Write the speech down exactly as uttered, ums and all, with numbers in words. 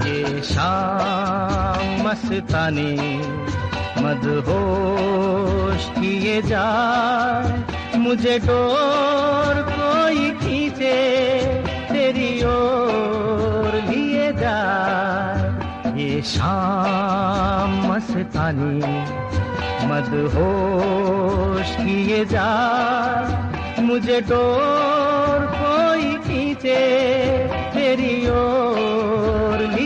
ये शाम मस्तानी मदहोश किए जाए, मुझे डोर कोई खींचे तेरी ओर लिए जाए। ये शाम मस्तानी मदहोश किए जाए, मुझे डोर कोई खींचे तेरी ओर।